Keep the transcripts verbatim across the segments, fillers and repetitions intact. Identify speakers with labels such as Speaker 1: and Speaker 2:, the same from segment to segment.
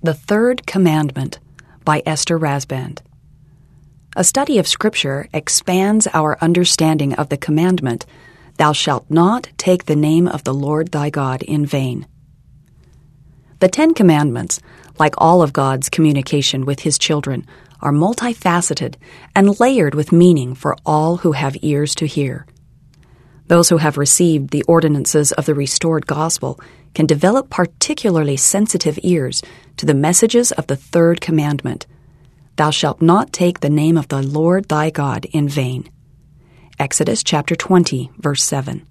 Speaker 1: The Third Commandment by Esther Rasband. A study of Scripture expands our understanding of the commandment, "Thou shalt not take the name of the Lord thy God in vain." The Ten Commandments, like all of God's communication with His children, are multifaceted and layered with meaning for all who have ears to hear. Those who have received the ordinances of the restored gospel can develop particularly sensitive ears to the messages of the third commandment, "Thou shalt not take the name of the Lord thy God in vain." Exodus chapter twenty, verse seven.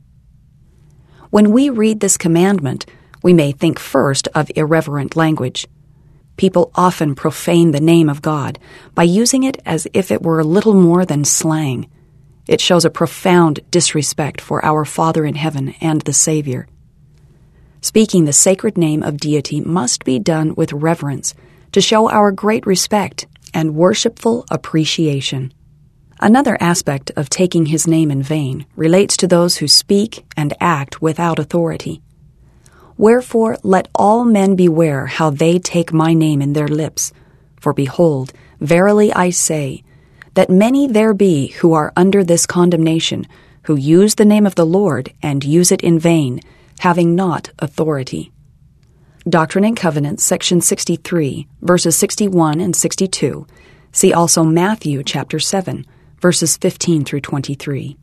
Speaker 1: When we read this commandment, we may think first of irreverent language. People often profane the name of God by using it as if it were little more than slang. It shows a profound disrespect for our Father in heaven and the Savior. Speaking the sacred name of deity must be done with reverence to show our great respect and worshipful appreciation. Another aspect of taking His name in vain relates to those who speak and act without authority. "Wherefore let all men beware how they take my name in their lips. For behold, verily I say, that many there be who are under this condemnation, who use the name of the Lord and use it in vain, having not authority." Doctrine and Covenants, section sixty-three, verses sixty-one and sixty-two. See also Matthew chapter seven, verses fifteen through twenty-three.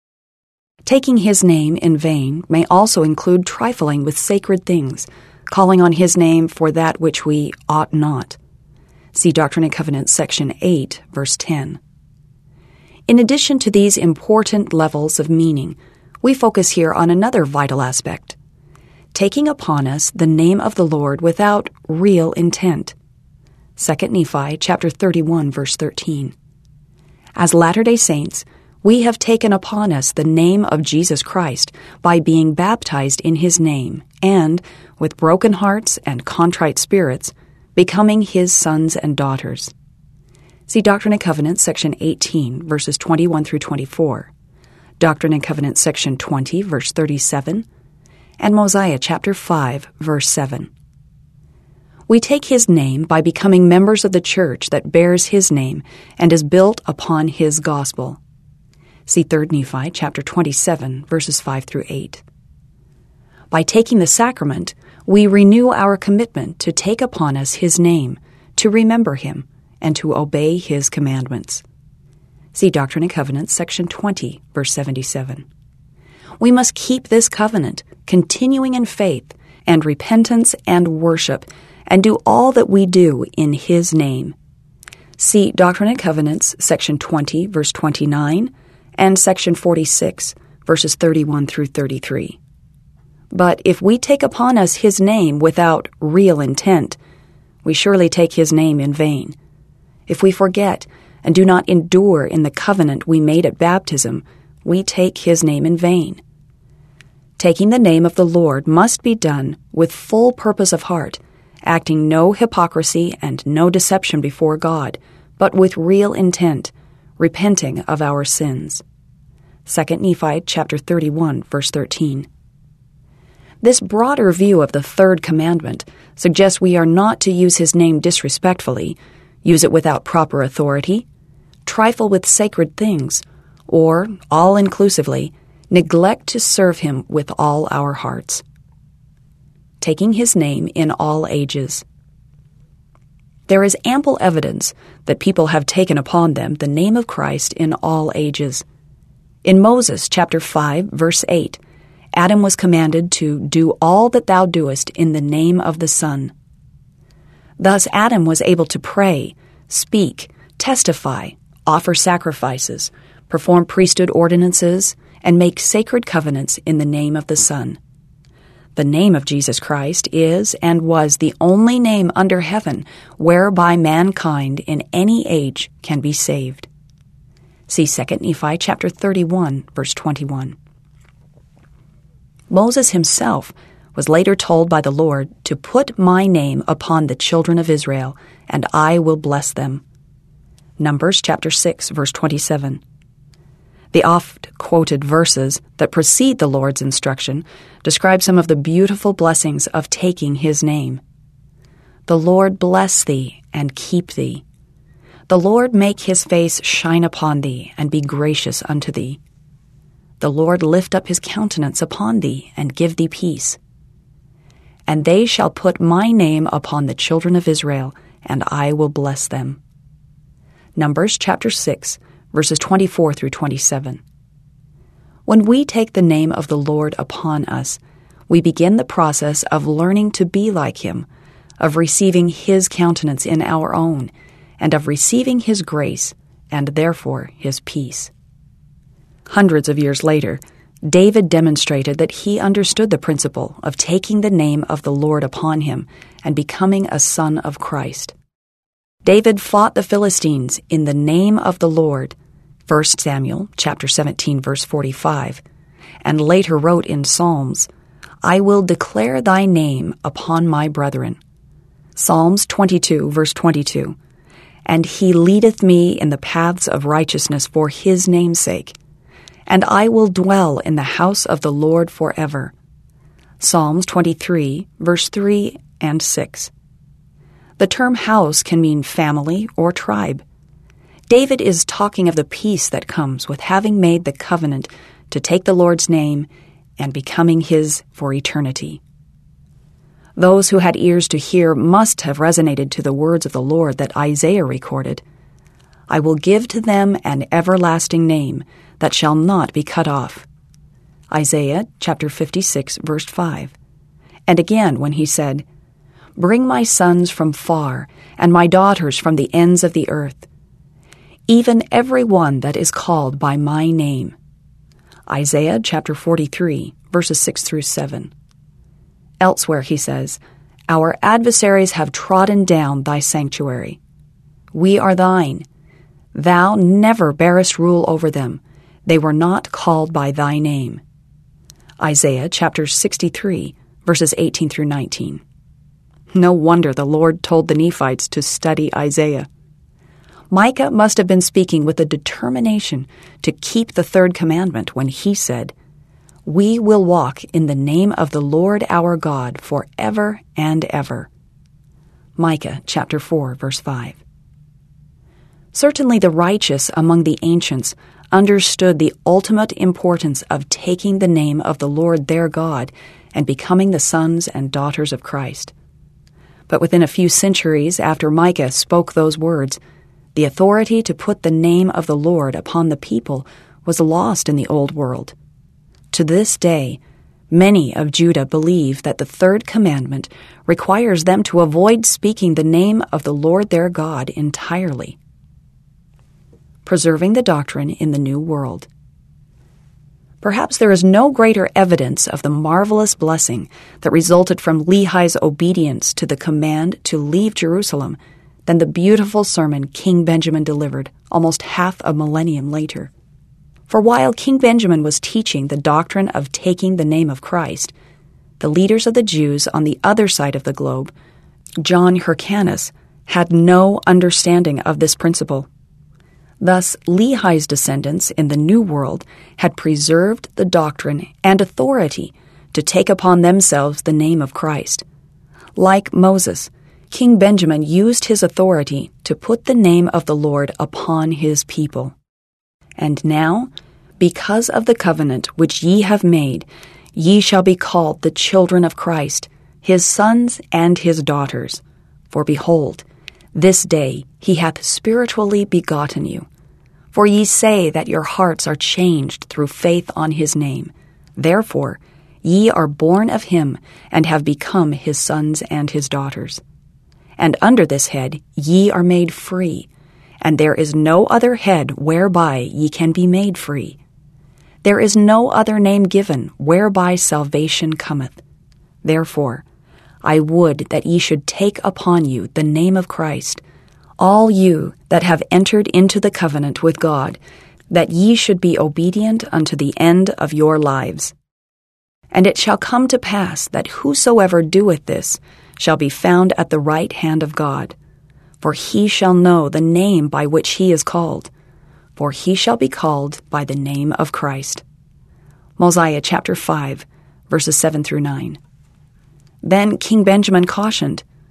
Speaker 1: Taking His name in vain may also include trifling with sacred things, calling on His name for that which we ought not. See Doctrine and Covenants, section eight, verse ten. In addition to these important levels of meaning, we focus here on another vital aspect: taking upon us the name of the Lord without real intent. Second Nephi chapter thirty-one, verse thirteen. As Latter-day Saints, we have taken upon us the name of Jesus Christ by being baptized in His name and, with broken hearts and contrite spirits, becoming His sons and daughters. See Doctrine and Covenants, section eighteen, verses twenty-one through twenty-four, Doctrine and Covenants, section twenty, verse thirty-seven, and Mosiah chapter five, verse seven. We take His name by becoming members of the church that bears His name and is built upon His gospel. See Third Nephi chapter twenty-seven, verses five through eight. By taking the sacrament, we renew our commitment to take upon us His name, to remember Him, and to obey His commandments. See Doctrine and Covenants, section twenty, verse seventy-seven. We must keep this covenant, continuing in faith and repentance and worship, and do all that we do in His name. See Doctrine and Covenants, section twenty, verse twenty-nine, and section forty-six, verses thirty-one through thirty-three. But if we take upon us His name without real intent, we surely take His name in vain. If we forget and do not endure in the covenant we made at baptism, we take His name in vain. Taking the name of the Lord must be done with full purpose of heart, acting no hypocrisy and no deception before God, but with real intent, repenting of our sins. Second Nephi chapter thirty-one, verse thirteen. This broader view of the third commandment suggests we are not to use His name disrespectfully, use it without proper authority, trifle with sacred things, or, all-inclusively, neglect to serve Him with all our hearts. Taking His name in all ages. There is ample evidence that people have taken upon them the name of Christ in all ages. In Moses chapter five, verse eight, Adam was commanded to do all that thou doest in the name of the Son. Thus Adam was able to pray, speak, testify, offer sacrifices, perform priesthood ordinances, and make sacred covenants in the name of the Son. The name of Jesus Christ is and was the only name under heaven whereby mankind in any age can be saved. See Second Nephi chapter thirty-one, verse twenty-one. Moses himself was later told by the Lord to put my name upon the children of Israel, and I will bless them. Numbers chapter six, verse twenty-seven. The oft-quoted verses that precede the Lord's instruction describe some of the beautiful blessings of taking His name. The Lord bless thee and keep thee. The Lord make his face shine upon thee and be gracious unto thee. The Lord lift up his countenance upon thee and give thee peace. And they shall put my name upon the children of Israel, and I will bless them. Numbers chapter six, verses twenty-four through twenty-seven. When we take the name of the Lord upon us, we begin the process of learning to be like him, of receiving his countenance in our own, and of receiving his grace, and therefore his peace. Hundreds of years later, David demonstrated that he understood the principle of taking the name of the Lord upon him and becoming a son of Christ. David fought the Philistines in the name of the Lord, First Samuel chapter seventeen, verse forty-five, and later wrote in Psalms, I will declare thy name upon my brethren. Psalms twenty-two, verse twenty-two, and he leadeth me in the paths of righteousness for his name's sake, and I will dwell in the house of the Lord forever. Psalms twenty-three, verse three and six. The term house can mean family or tribe. David is talking of the peace that comes with having made the covenant to take the Lord's name and becoming his for eternity. Those who had ears to hear must have resonated to the words of the Lord that Isaiah recorded. I will give to them an everlasting name that shall not be cut off. Isaiah chapter fifty-six, verse five. And again when he said, Bring my sons from far, and my daughters from the ends of the earth, even every one that is called by my name. Isaiah chapter forty-three, verses six through seven. Elsewhere he says, Our adversaries have trodden down thy sanctuary. We are thine. Thou never bearest rule over them. They were not called by thy name. Isaiah chapter sixty-three, verses eighteen through nineteen. No wonder the Lord told the Nephites to study Isaiah. Micah must have been speaking with a determination to keep the third commandment when he said, We will walk in the name of the Lord our God forever and ever. Micah chapter four, verse five. Certainly the righteous among the ancients understood the ultimate importance of taking the name of the Lord their God and becoming the sons and daughters of Christ. But within a few centuries after Micah spoke those words, the authority to put the name of the Lord upon the people was lost in the old world. To this day, many of Judah believe that the third commandment requires them to avoid speaking the name of the Lord their God entirely. Preserving the doctrine in the New World. Perhaps there is no greater evidence of the marvelous blessing that resulted from Lehi's obedience to the command to leave Jerusalem than the beautiful sermon King Benjamin delivered almost half a millennium later. For while King Benjamin was teaching the doctrine of taking the name of Christ, the leaders of the Jews on the other side of the globe, John Hyrcanus, had no understanding of this principle. Thus, Lehi's descendants in the New World had preserved the doctrine and authority to take upon themselves the name of Christ. Like Moses, King Benjamin used his authority to put the name of the Lord upon his people. And now, because of the covenant which ye have made, ye shall be called the children of Christ, his sons and his daughters. For behold, this day he hath spiritually begotten you. For ye say that your hearts are changed through faith on his name. Therefore, ye are born of him, and have become his sons and his daughters. And under this head ye are made free, and there is no other head whereby ye can be made free. There is no other name given whereby salvation cometh. Therefore, I would that ye should take upon you the name of Christ, all you that have entered into the covenant with God, that ye should be obedient unto the end of your lives. And it shall come to pass that whosoever doeth this shall be found at the right hand of God, for he shall know the name by which he is called, for he shall be called by the name of Christ. Mosiah chapter five, verses seven through nine. Then King Benjamin cautioned,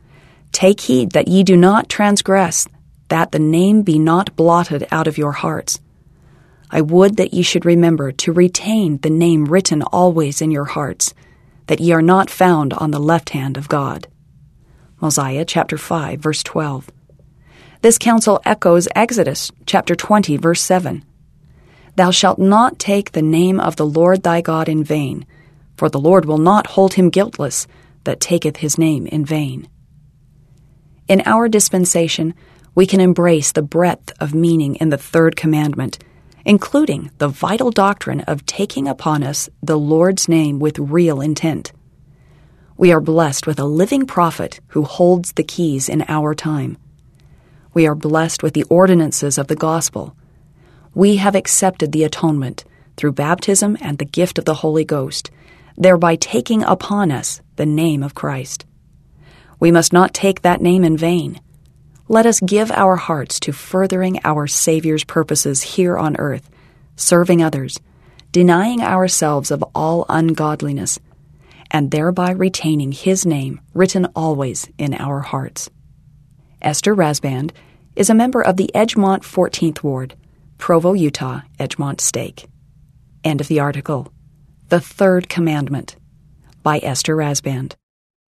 Speaker 1: Take heed that ye do not transgress, that the name be not blotted out of your hearts. I would that ye should remember to retain the name written always in your hearts, that ye are not found on the left hand of God. Mosiah chapter five, verse twelve. This counsel echoes Exodus chapter twenty, verse seven. Thou shalt not take the name of the Lord thy God in vain, for the Lord will not hold him guiltless that taketh his name in vain. In our dispensation, we can embrace the breadth of meaning in the third commandment, including the vital doctrine of taking upon us the Lord's name with real intent. We are blessed with a living prophet who holds the keys in our time. We are blessed with the ordinances of the gospel. We have accepted the atonement through baptism and the gift of the Holy Ghost, thereby taking upon us the name of Christ. We must not take that name in vain. Let us give our hearts to furthering our Savior's purposes here on earth, serving others, denying ourselves of all ungodliness, and thereby retaining His name written always in our hearts. Esther Rasband is a member of the Edgemont fourteenth Ward, Provo, Utah, Edgemont Stake. End of the article. The Third Commandment by Esther Rasband.